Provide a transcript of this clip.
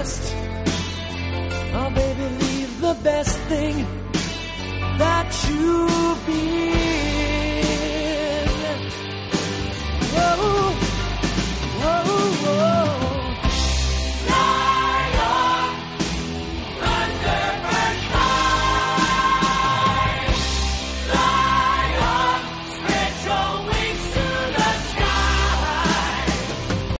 best. Oh, baby, leave the best thing that you